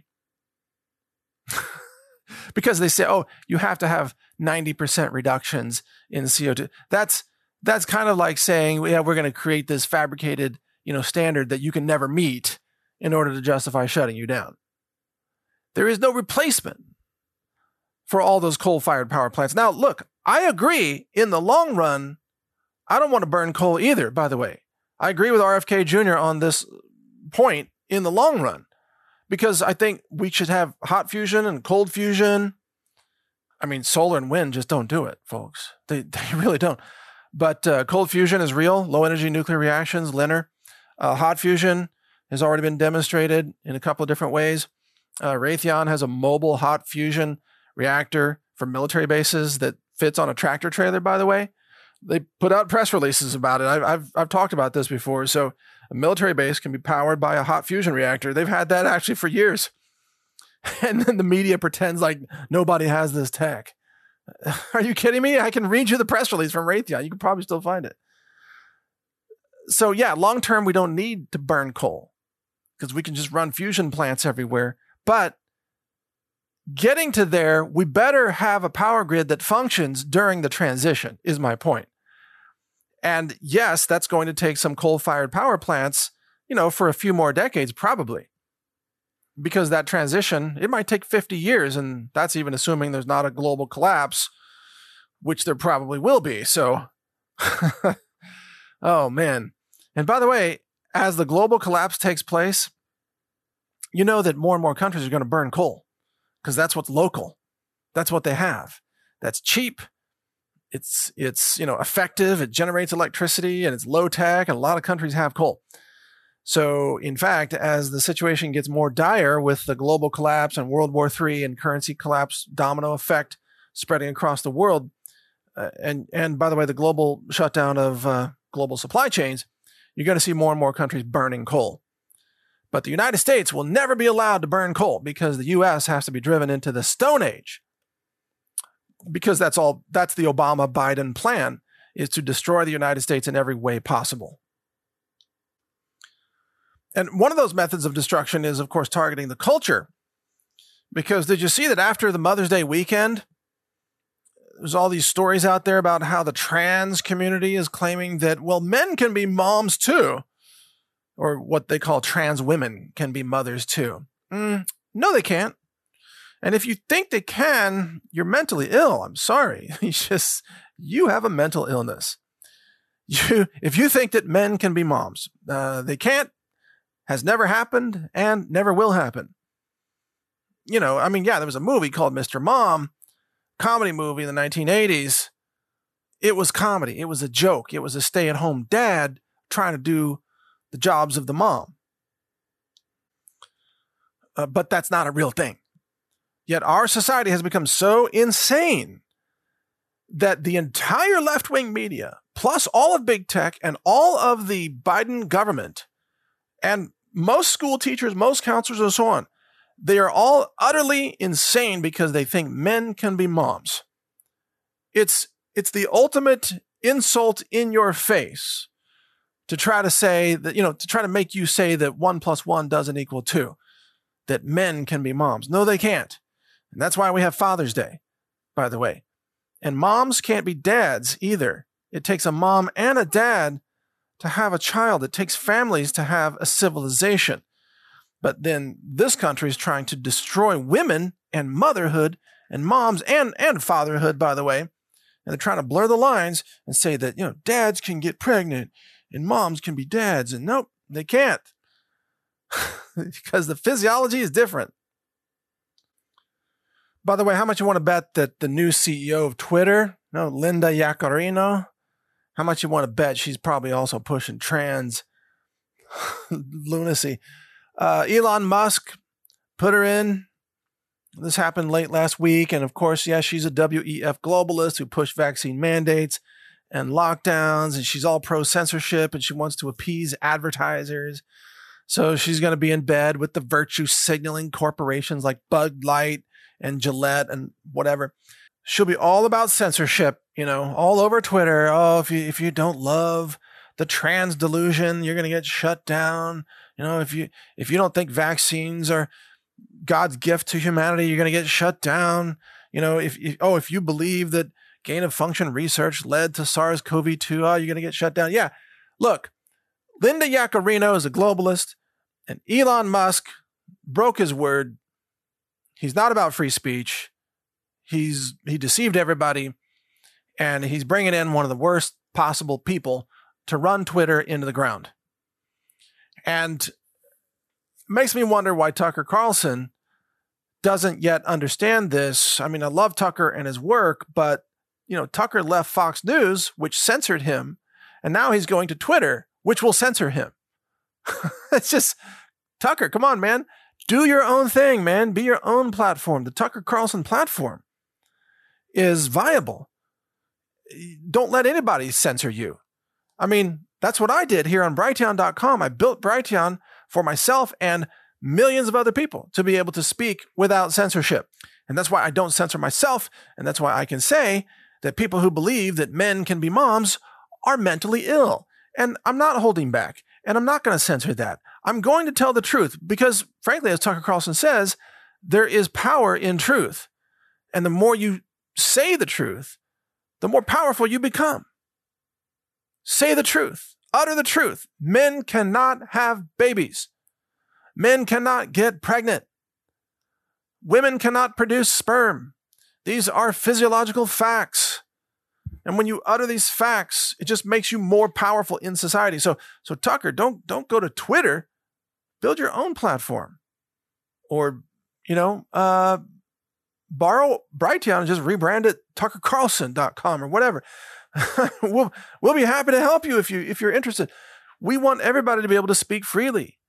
Because they say, oh, you have to have ninety percent reductions in C O two. That's that's kind of like saying, yeah, we're going to create this fabricated, you know, standard that you can never meet in order to justify shutting you down. There is no replacement for all those coal-fired power plants. Now, look, I agree in the long run. I don't want to burn coal either, by the way. I agree with R F K Junior on this point in the long run, because I think we should have hot fusion and cold fusion. I mean, solar and wind just don't do it, folks. They, they really don't. But uh, cold fusion is real. Low-energy nuclear reactions, L N R. Uh, hot fusion has already been demonstrated in a couple of different ways. Uh, Raytheon has a mobile hot fusion reactor for military bases that fits on a tractor trailer, by the way. They put out press releases about it. I've, I've, I've talked about this before. So a military base can be powered by a hot fusion reactor. They've had that actually for years. And then the media pretends like nobody has this tech. Are you kidding me? I can read you the press release from Raytheon. You can probably still find it. So yeah, long term, we don't need to burn coal because we can just run fusion plants everywhere. But getting to there, we better have a power grid that functions during the transition, is my point. And yes, that's going to take some coal-fired power plants, you know, for a few more decades, probably. Because that transition, it might take fifty years, and that's even assuming there's not a global collapse, which there probably will be. So, oh man. And by the way, as the global collapse takes place, you know that more and more countries are going to burn coal. Because that's what's local. That's what they have. That's cheap. It's, it's, you know, effective. It generates electricity and it's low tech. And a lot of countries have coal. So in fact, as the situation gets more dire with the global collapse and World War Three and currency collapse domino effect spreading across the world, uh, and, and by the way, the global shutdown of uh, global supply chains, you're going to see more and more countries burning coal. But the United States will never be allowed to burn coal because the U S has to be driven into the Stone Age. Because that's all, that's the Obama-Biden plan, is to destroy the United States in every way possible. And one of those methods of destruction is, of course, targeting the culture. Because did you see that after the Mother's Day weekend, there's all these stories out there about how the trans community is claiming that, well, men can be moms too. Or what they call trans women can be mothers too. Mm, no, they can't. And if you think they can, you're mentally ill. I'm sorry. You just, you have a mental illness. You, if you think that men can be moms, uh, they can't, has never happened, and never will happen. You know, I mean, yeah, there was a movie called Mister Mom, comedy movie in the nineteen eighties. It was comedy. It was a joke. It was a stay-at-home dad trying to do the jobs of the mom. Uh, but that's not a real thing. Yet our society has become so insane that the entire left-wing media, plus all of big tech and all of the Biden government, and most school teachers, most counselors, and so on, they are all utterly insane because they think men can be moms. It's, it's the ultimate insult in your face to try to say that, you know, to try to make you say that one plus one doesn't equal two, that men can be moms. No, they can't. And that's why we have Father's Day, by the way. And moms can't be dads either. It takes a mom and a dad to have a child. It takes families to have a civilization. But then this country is trying to destroy women and motherhood and moms and, and fatherhood, by the way. And they're trying to blur the lines and say that, you know, dads can get pregnant and moms can be dads. And nope, they can't. Because the physiology is different. By the way, how much you want to bet that the new C E O of Twitter, no, Linda Yaccarino, How much you want to bet she's probably also pushing trans lunacy? Uh, Elon Musk put her in. This happened late last week. And of course, yeah, she's a W E F globalist who pushed vaccine mandates and lockdowns. And she's all pro-censorship and she wants to appease advertisers. So she's going to be in bed with the virtue signaling corporations like Bud Light and Gillette and whatever. She'll be all about censorship, you know, all over Twitter. Oh, if you if you don't love the trans delusion, you're going to get shut down. You know, if you if you don't think vaccines are God's gift to humanity, you're going to get shut down. You know, if, if oh, if you believe that gain of function research led to SARS-C o V two, oh, you're going to get shut down. Yeah, look, Linda Yaccarino is a globalist, and Elon Musk broke his word. He's not about free speech. He's he deceived everybody, and he's bringing in one of the worst possible people to run Twitter into the ground. And it makes me wonder why Tucker Carlson doesn't yet understand this. I mean, I love Tucker and his work, but you know, Tucker left Fox News, which censored him, and now he's going to Twitter, which will censor him. It's just, Tucker, come on, man. Do your own thing, man. Be your own platform. The Tucker Carlson platform is viable. Don't let anybody censor you. I mean, that's what I did here on Brighteon dot com. I built Brighteon for myself and millions of other people to be able to speak without censorship. And that's why I don't censor myself. And that's why I can say that people who believe that men can be moms are mentally ill. And I'm not holding back. And I'm not going to censor that. I'm going to tell the truth because, frankly, as Tucker Carlson says, there is power in truth. And the more you say the truth, the more powerful you become. Say the truth. Utter the truth. Men cannot have babies. Men cannot get pregnant. Women cannot produce sperm. These are physiological facts. And when you utter these facts, it just makes you more powerful in society. So, so Tucker, don't, don't go to Twitter. Build your own platform. Or, you know, uh, borrow Brighteon and just rebrand it Tucker Carlson dot com or whatever. we'll, we'll be happy to help you if you, if you're interested. We want everybody to be able to speak freely.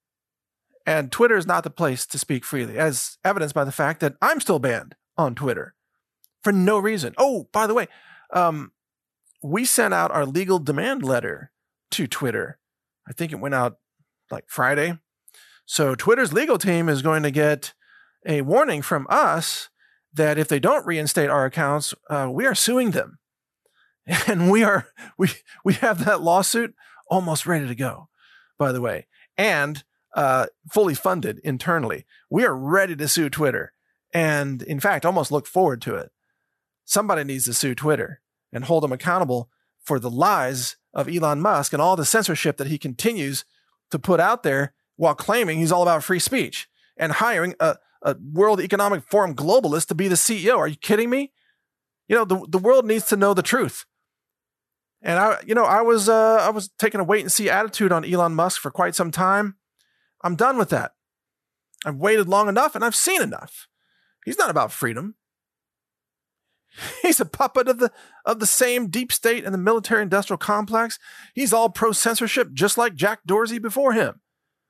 And Twitter is not the place to speak freely, as evidenced by the fact that I'm still banned on Twitter for no reason. Oh, by the way, um, we sent out our legal demand letter to Twitter. I think it went out like Friday. So Twitter's legal team is going to get a warning from us that if they don't reinstate our accounts, uh, we are suing them. And we are, we, we have that lawsuit almost ready to go, by the way, and uh, fully funded internally. We are ready to sue Twitter. And in fact, almost look forward to it. Somebody needs to sue Twitter and hold them accountable for the lies of Elon Musk and all the censorship that he continues to put out there while claiming he's all about free speech and hiring a, a World Economic Forum globalist to be the C E O. Are you kidding me? You know, the, the world needs to know the truth. And I, you know, I was, uh, I was taking a wait and see attitude on Elon Musk for quite some time. I'm done with that. I've waited long enough and I've seen enough. He's not about freedom. He's a puppet of the, of the same deep state and the military industrial complex. He's all pro censorship, just like Jack Dorsey before him.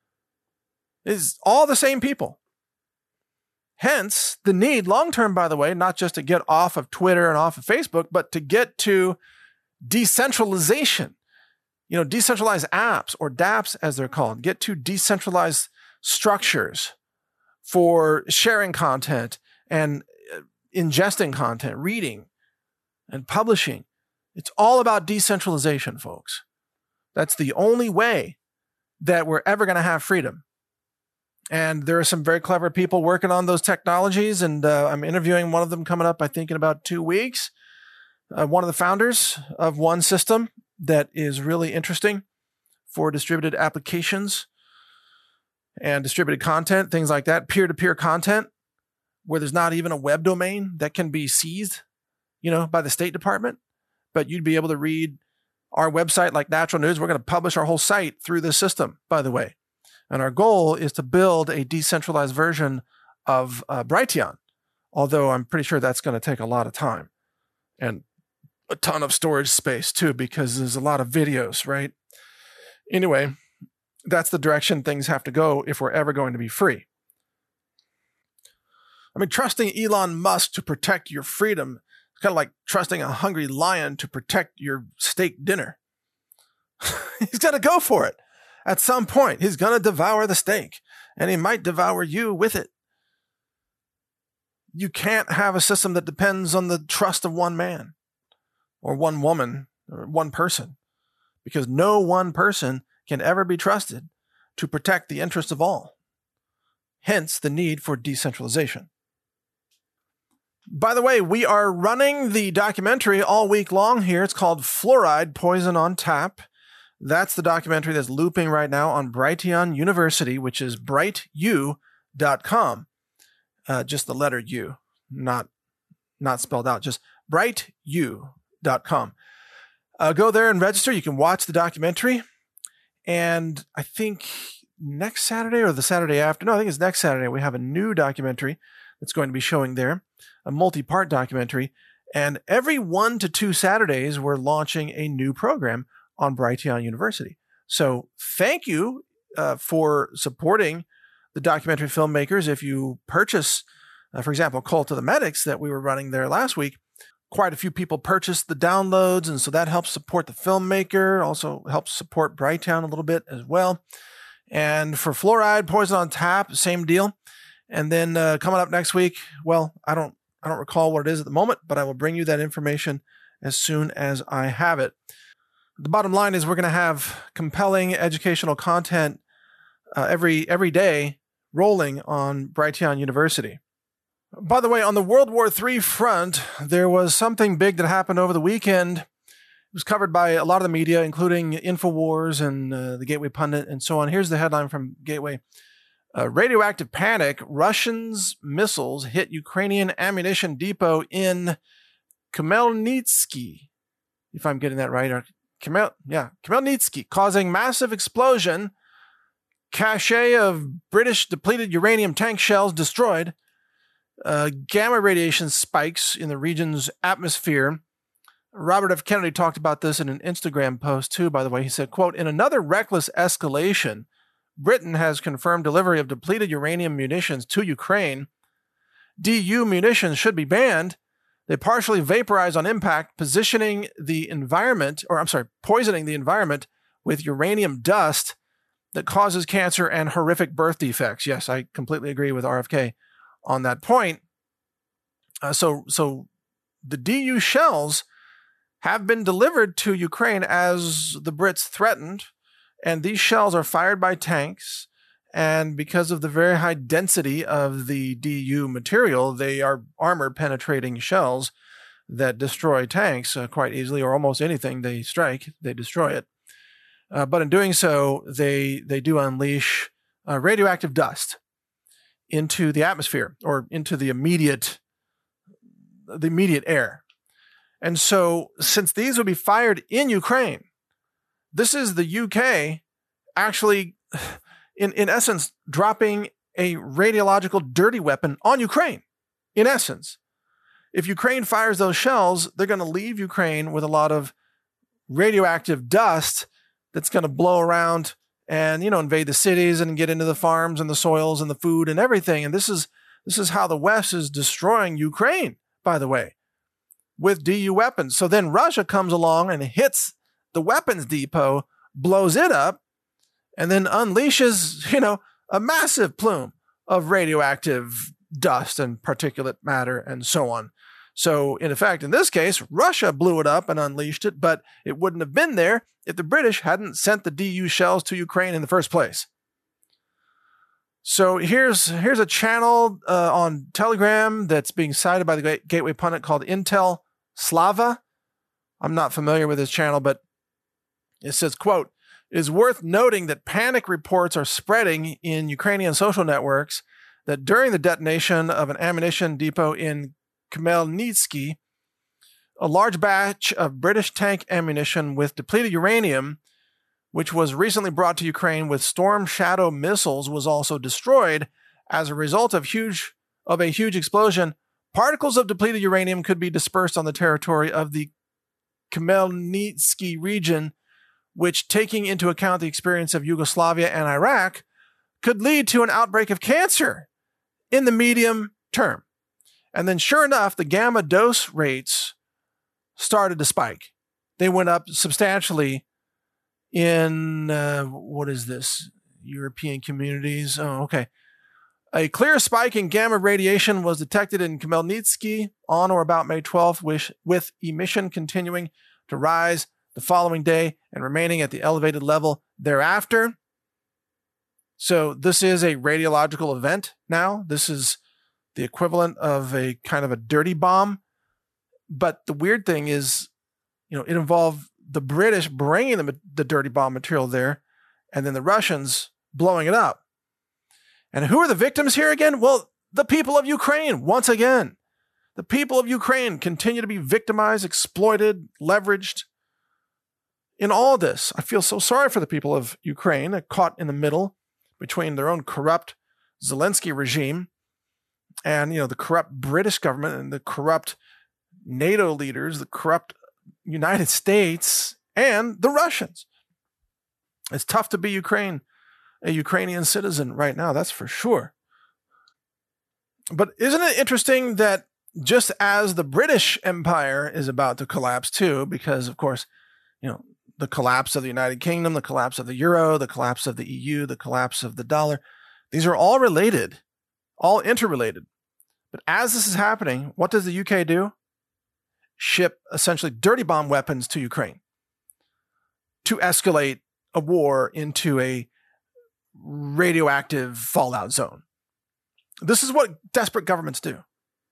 It's all the same people. Hence the need long-term, by the way, not just to get off of Twitter and off of Facebook, but to get to decentralization, you know, decentralized apps or dApps as they're called, get to decentralized structures for sharing content and ingesting content, reading and publishing. It's all about decentralization, folks. That's the only way that we're ever going to have freedom. And there are some very clever people working on those technologies. And uh, I'm interviewing one of them coming up, I think, in about two weeks. Uh, one of the founders of one system that is really interesting for distributed applications and distributed content, things like that, peer-to-peer content, where there's not even a web domain that can be seized, you know, by the State Department, but you'd be able to read our website like Natural News. We're going to publish our whole site through this system, by the way. And our goal is to build a decentralized version of uh, Brighteon, although I'm pretty sure that's going to take a lot of time. And a ton of storage space too, because there's a lot of videos, right? Anyway, that's the direction things have to go if we're ever going to be free. I mean, trusting Elon Musk to protect your freedom is kind of like trusting a hungry lion to protect your steak dinner. He's got to go for it. At some point, he's going to devour the steak, and he might devour you with it. You can't have a system that depends on the trust of one man or one woman or one person, because no one person can ever be trusted to protect the interests of all. Hence the need for decentralization. By the way, we are running the documentary all week long here. It's called Fluoride, Poison on Tap. That's the documentary that's looping right now on Brighteon University, which is bright u dot com. Uh, just the letter U, not, not spelled out, just bright u dot com. Uh, go there and register. You can watch the documentary. And I think next Saturday or the Saturday after, no, I think it's next Saturday, we have a new documentary that's going to be showing there, a multi-part documentary. And every one to two Saturdays, we're launching a new program on Brighteon University. So thank you uh, for supporting the documentary filmmakers. If you purchase, uh, for example, Cult of the Medics that we were running there last week, quite a few people purchased the downloads, and so that helps support the filmmaker, also helps support Brighteon a little bit as well. And for Fluoride, Poison on Tap, same deal. And then uh, coming up next week, well, I don't I don't recall what it is at the moment, but I will bring you that information as soon as I have it. The bottom line is we're going to have compelling educational content uh, every every day rolling on Brighteon University. By the way, on the World War Three front, there was something big that happened over the weekend. It was covered by a lot of the media, including InfoWars and uh, the Gateway Pundit and so on. Here's the headline from Gateway. Uh, radioactive panic. Russians' missiles hit Ukrainian ammunition depot in Khmelnytsky, if I'm getting that right. Or Khmel, yeah, Khmelnytsky, causing massive explosion. Cache of British depleted uranium tank shells destroyed. Uh, gamma radiation spikes in the region's atmosphere. Robert F. Kennedy talked about this in an Instagram post too, by the way. He said, quote, in another reckless escalation, Britain has confirmed delivery of depleted uranium munitions to Ukraine. D U munitions should be banned. They partially vaporize on impact, positioning the environment, or I'm sorry, poisoning the environment with uranium dust that causes cancer and horrific birth defects. Yes, I completely agree with R F K on that point. Uh, so, so the D U shells have been delivered to Ukraine as the Brits threatened, and these shells are fired by tanks. And because of the very high density of the D U material, they are armor-penetrating shells that destroy tanks uh, quite easily, or almost anything they strike, they destroy it. Uh, but in doing so, they they do unleash uh, radioactive dust into the atmosphere, or into the immediate the immediate air. And so, since these would be fired in Ukraine, this is the U K actually, in, in essence, dropping a radiological dirty weapon on Ukraine, in essence. If Ukraine fires those shells, they're going to leave Ukraine with a lot of radioactive dust that's going to blow around and, you know, invade the cities and get into the farms and the soils and the food and everything. And this is this is how the West is destroying Ukraine, by the way, with D U weapons. So then Russia comes along and hits the weapons depot, blows it up, and then unleashes, you know, a massive plume of radioactive dust and particulate matter and so on. So, in effect, in this case, Russia blew it up and unleashed it, but it wouldn't have been there if the British hadn't sent the D U shells to Ukraine in the first place. So here's here's a channel uh, on Telegram that's being cited by the Gateway Pundit called Intel Slava. I'm not familiar with this channel, but it says, quote, it is worth noting that panic reports are spreading in Ukrainian social networks that during the detonation of an ammunition depot in Khmelnytsky, a large batch of British tank ammunition with depleted uranium, which was recently brought to Ukraine with Storm Shadow missiles, was also destroyed as a result of huge of a huge explosion. Particles of depleted uranium could be dispersed on the territory of the Khmelnytsky region, which, taking into account the experience of Yugoslavia and Iraq, could lead to an outbreak of cancer in the medium term. And then sure enough, the gamma dose rates started to spike. They went up substantially in, uh, what is this? European communities. Oh, okay. A clear spike in gamma radiation was detected in Khmelnytsky on or about May twelfth, with, with emission continuing to rise the following day and remaining at the elevated level thereafter. So this is a radiological event now. This is the equivalent of a kind of a dirty bomb. But the weird thing is, you know, it involved the British bringing the, the dirty bomb material there and then the Russians blowing it up. And who are the victims here again? Well, the people of Ukraine, once again. The people of Ukraine continue to be victimized, exploited, leveraged in all of this. I feel so sorry for the people of Ukraine, caught in the middle between their own corrupt Zelensky regime and, you know, the corrupt British government and the corrupt NATO leaders, the corrupt United States, and the Russians. It's tough to be Ukraine, a Ukrainian citizen right now, that's for sure. But isn't it interesting that just as the British Empire is about to collapse too, because of course, you know, the collapse of the United Kingdom, the collapse of the euro, the collapse of the E U, the collapse of the dollar, these are all related, all interrelated. But as this is happening, what does the U K do? Ship essentially dirty bomb weapons to Ukraine to escalate a war into a radioactive fallout zone. This is what desperate governments do.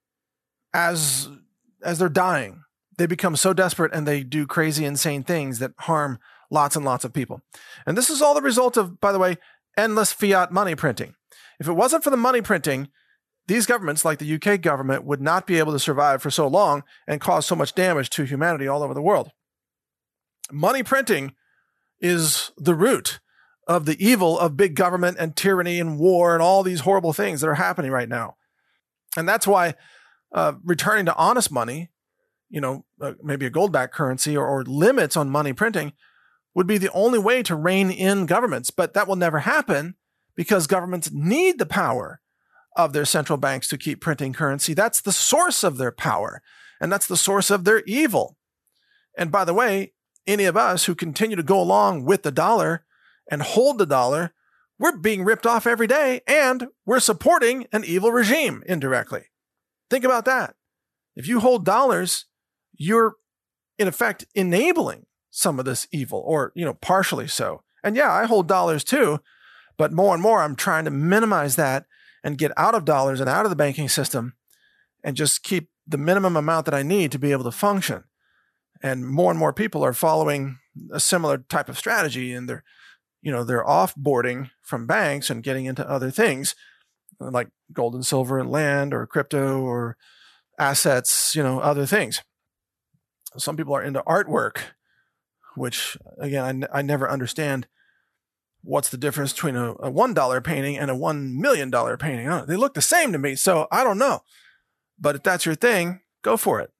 As, as they're dying, they become so desperate and they do crazy, insane things that harm lots and lots of people. And this is all the result of, by the way, endless fiat money printing. If it wasn't for the money printing, these governments, like the U K government, would not be able to survive for so long and cause so much damage to humanity all over the world. Money printing is the root of the evil of big government and tyranny and war and all these horrible things that are happening right now. And that's why uh, returning to honest money, you know, uh, maybe a gold-backed currency or, or limits on money printing would be the only way to rein in governments. But that will never happen because governments need the power of their central banks to keep printing currency. That's the source of their power, and that's the source of their evil. And by the way, any of us who continue to go along with the dollar and hold the dollar, we're being ripped off every day, and we're supporting an evil regime indirectly. Think about that. If you hold dollars, you're in effect enabling some of this evil, or, you know, partially so. And yeah, I hold dollars too, but more and more I'm trying to minimize that and get out of dollars and out of the banking system and just keep the minimum amount that I need to be able to function. And more and more people are following a similar type of strategy, and they're, you know, they're offboarding from banks and getting into other things like gold and silver and land or crypto or assets, you know, other things. Some people are into artwork, which again, I, I never understand what's the difference between a, a one dollar painting and a one million dollars painting. Oh, they look the same to me, so I don't know. But if that's your thing, go for it.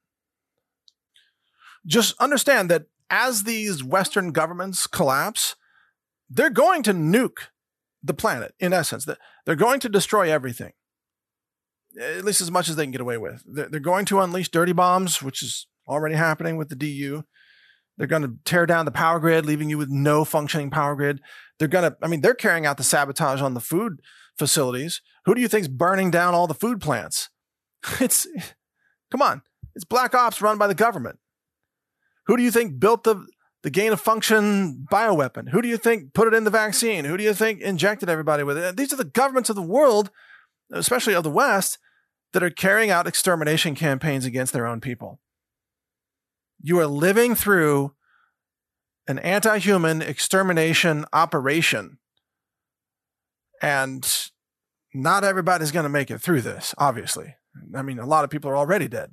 Just understand that as these Western governments collapse, they're going to nuke the planet, in essence. They're going to destroy everything, at least as much as they can get away with. They're going to unleash dirty bombs, which is already happening with the D U. They're going to tear down the power grid, leaving you with no functioning power grid. They're going to, I mean, they're carrying out the sabotage on the food facilities. Who do you think is burning down all the food plants? It's, come on, it's black ops run by the government. Who do you think built the, the gain of function bioweapon? Who do you think put it in the vaccine? Who do you think injected everybody with it? These are the governments of the world, especially of the West, that are carrying out extermination campaigns against their own people. You are living through an anti-human extermination operation, and not everybody's going to make it through this, obviously. I mean, a lot of people are already dead.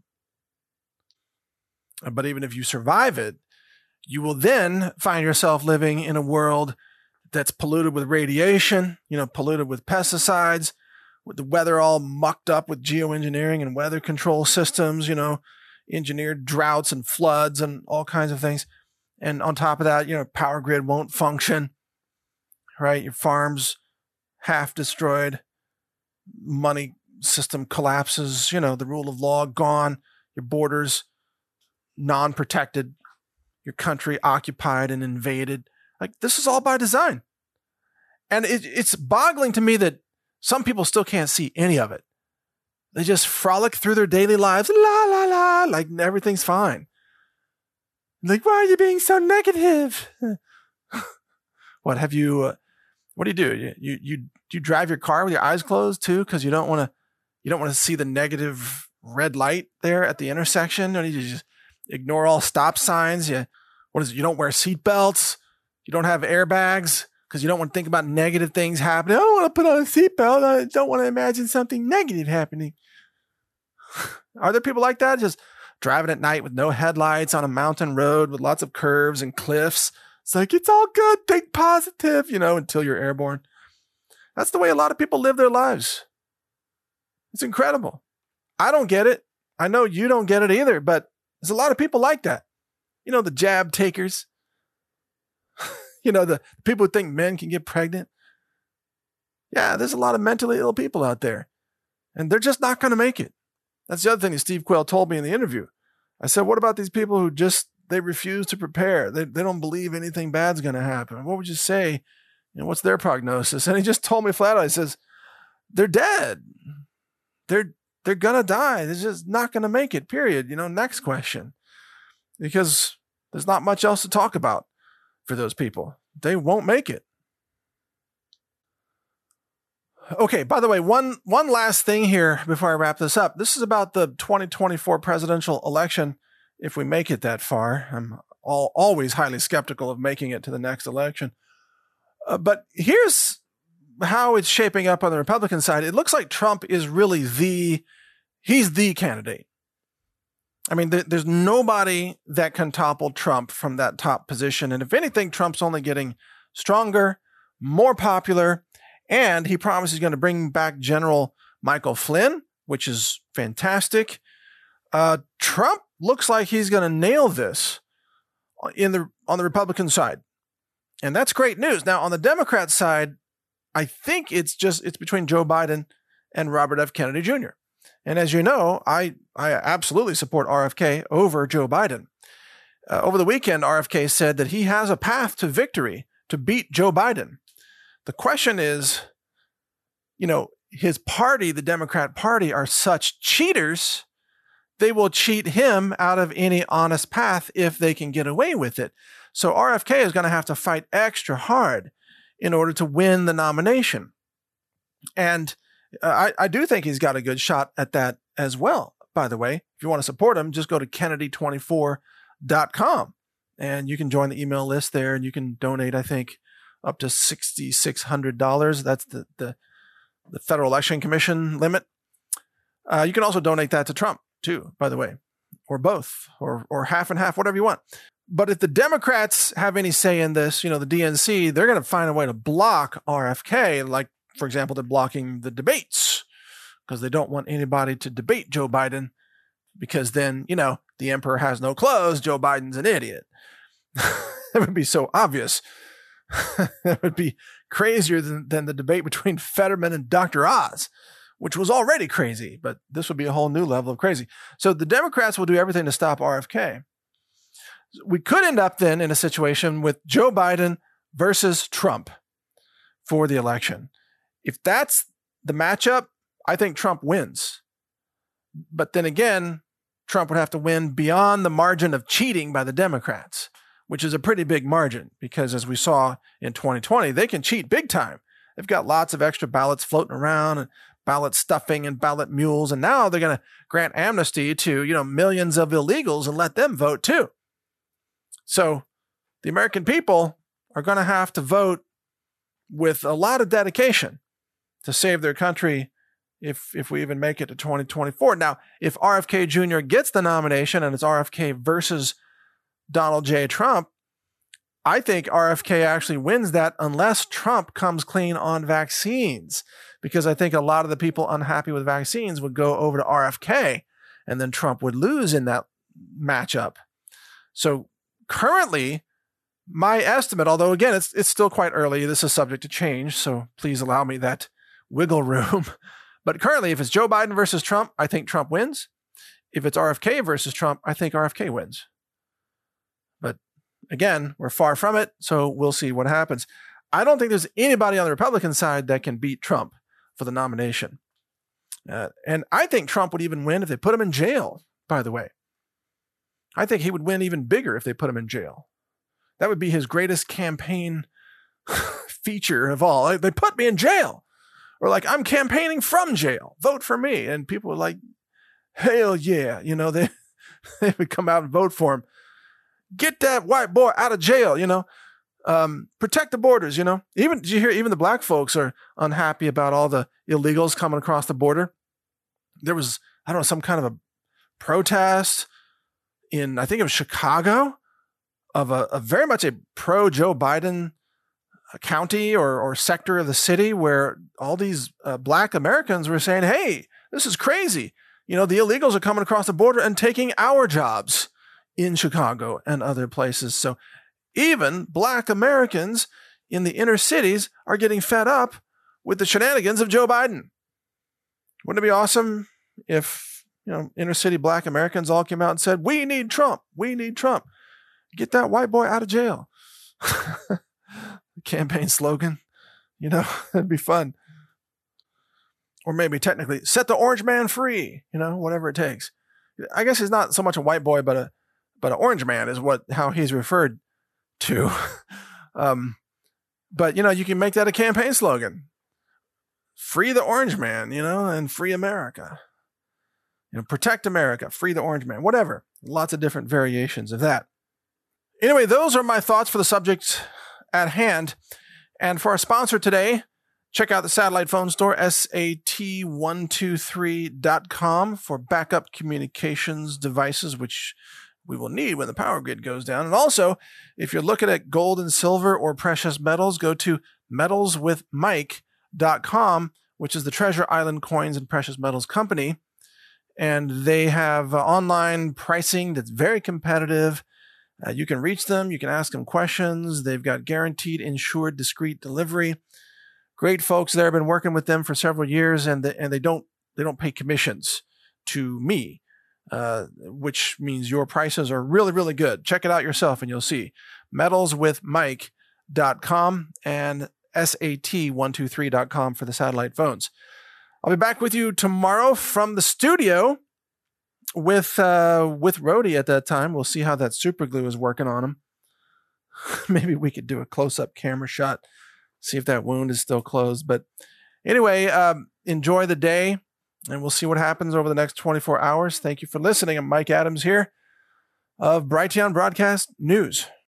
But even if you survive it, you will then find yourself living in a world that's polluted with radiation, you know, polluted with pesticides, with the weather all mucked up with geoengineering and weather control systems, you know, engineered droughts and floods and all kinds of things. And on top of that, you know, power grid won't function, right? Your farm's half destroyed, money system collapses, you know, the rule of law gone, your borders non-protected, your country occupied and invaded. Like, this is all by design. And it, it's boggling to me that some people still can't see any of it. They just frolic through their daily lives, la, la, la, like everything's fine. Like, why are you being so negative? What have you, uh, what do you do? You, you, you, do you drive your car with your eyes closed too? Cause you don't want to, you don't want to see the negative red light there at the intersection. Or you just ignore all stop signs. You, what is it? You don't wear seatbelts. You don't have airbags because you don't want to think about negative things happening. I don't want to put on a seatbelt. I don't want to imagine something negative happening. Are there people like that? Just driving at night with no headlights on a mountain road with lots of curves and cliffs. It's like, it's all good. Think positive, you know, until you're airborne. That's the way a lot of people live their lives. It's incredible. I don't get it. I know you don't get it either, but there's a lot of people like that. You know, the jab takers. You know, the people who think men can get pregnant. Yeah, there's a lot of mentally ill people out there. And they're just not going to make it. That's the other thing that Steve Quayle told me in the interview. I said, what about these people who just, they refuse to prepare? They they don't believe anything bad's going to happen. What would you say? You know, what's their prognosis? And he just told me flat out, he says, they're dead. They're, they're going to die. They're just not going to make it, period. You know, next question. Because there's not much else to talk about for those people. They won't make it. Okay, by the way, one one last thing here before I wrap this up. This is about the twenty twenty-four presidential election. If we make it that far, I'm all, always highly skeptical of making it to the next election. Uh, but here's how it's shaping up on the Republican side. It looks like Trump is really the, he's the candidate. I mean, th- there's nobody that can topple Trump from that top position. And if anything, Trump's only getting stronger, more popular, and he promises he's going to bring back General Michael Flynn, which is fantastic. Uh, Trump looks like he's going to nail this in the on the Republican side. And that's great news. Now, on the Democrat side, I think it's just it's between Joe Biden and Robert F. Kennedy Junior And as you know, I, I absolutely support R F K over Joe Biden. Uh, over the weekend, R F K said that he has a path to victory to beat Joe Biden. The question is, you know, his party, the Democrat Party, are such cheaters, they will cheat him out of any honest path if they can get away with it. So R F K is going to have to fight extra hard in order to win the nomination. And uh, I, I do think he's got a good shot at that as well, by the way. If you want to support him, just go to Kennedy twenty-four dot com and you can join the email list there and you can donate, I think, up to six thousand six hundred dollars. That's the, the, the Federal Election Commission limit. Uh, you can also donate that to Trump too, by the way, or both, or or half and half, whatever you want. But if the Democrats have any say in this, you know, the D N C, they're going to find a way to block R F K. Like, for example, they're blocking the debates because they don't want anybody to debate Joe Biden because then, you know, the emperor has no clothes. Joe Biden's an idiot. That would be so obvious. That would be crazier than, than the debate between Fetterman and Doctor Oz, which was already crazy, but this would be a whole new level of crazy. So the Democrats will do everything to stop R F K. We could end up then in a situation with Joe Biden versus Trump for the election. If that's the matchup, I think Trump wins. But then again, Trump would have to win beyond the margin of cheating by the Democrats, which is a pretty big margin because as we saw in twenty twenty, they can cheat big time. They've got lots of extra ballots floating around and ballot stuffing and ballot mules. And now they're going to grant amnesty to, you know, millions of illegals and let them vote too. So the American people are going to have to vote with a lot of dedication to save their country if if we even make it to twenty twenty-four. Now, if R F K Junior gets the nomination and it's R F K versus Donald J. Trump, I think R F K actually wins that unless Trump comes clean on vaccines, because I think a lot of the people unhappy with vaccines would go over to R F K and then Trump would lose in that matchup. So currently, my estimate, although again, it's it's still quite early, this is subject to change, so please allow me that wiggle room. But currently, if it's Joe Biden versus Trump, I think Trump wins. If it's R F K versus Trump, I think R F K wins. But again, we're far from it, so we'll see what happens. I don't think there's anybody on the Republican side that can beat Trump for the nomination. Uh, and I think Trump would even win if they put him in jail, by the way. I think he would win even bigger if they put him in jail. That would be his greatest campaign feature of all. Like, they put me in jail. Or like, I'm campaigning from jail. Vote for me. And people are like, hell yeah. You know, they, they would come out and vote for him. Get that white boy out of jail, you know. Um, protect the borders, you know. Even, did you hear, even the black folks are unhappy about all the illegals coming across the border. There was, I don't know, some kind of a protest in, I think it was Chicago, of a, a very much a pro-Joe Biden county or, or sector of the city where all these uh, black Americans were saying, hey, this is crazy. You know, the illegals are coming across the border and taking our jobs in Chicago and other places. So even black Americans in the inner cities are getting fed up with the shenanigans of Joe Biden. Wouldn't it be awesome if, you know, inner city black Americans all came out and said, we need Trump. We need Trump. Get that white boy out of jail. Campaign slogan, you know, that'd be fun. Or maybe technically set the orange man free, you know, whatever it takes. I guess he's not so much a white boy, but a, but an orange man is what, how he's referred to. um, but you know, you can make that a campaign slogan. Free the orange man, you know, and free America. You know, protect America, free the orange man, whatever. Lots of different variations of that. Anyway, those are my thoughts for the subject at hand. And for our sponsor today, check out the satellite phone store, S A T one two three dot com, for backup communications devices, which we will need when the power grid goes down. And also, if you're looking at gold and silver or precious metals, go to metals with mike dot com, which is the Treasure Island Coins and Precious Metals Company. And they have uh, online pricing that's very competitive. Uh, you can reach them. You can ask them questions. They've got guaranteed, insured, discreet delivery. Great folks there. I've been working with them for several years, and they, and they don't they don't pay commissions to me, uh, which means your prices are really, really good. Check it out yourself, and you'll see. metals with mike dot com and S A T one two three dot com for the satellite phones. I'll be back with you tomorrow from the studio with uh, with Rhodey at that time. We'll see how that super glue is working on him. Maybe we could do a close-up camera shot, see if that wound is still closed. But anyway, um, enjoy the day, and we'll see what happens over the next twenty-four hours. Thank you for listening. I'm Mike Adams here of Brighteon Broadcast News.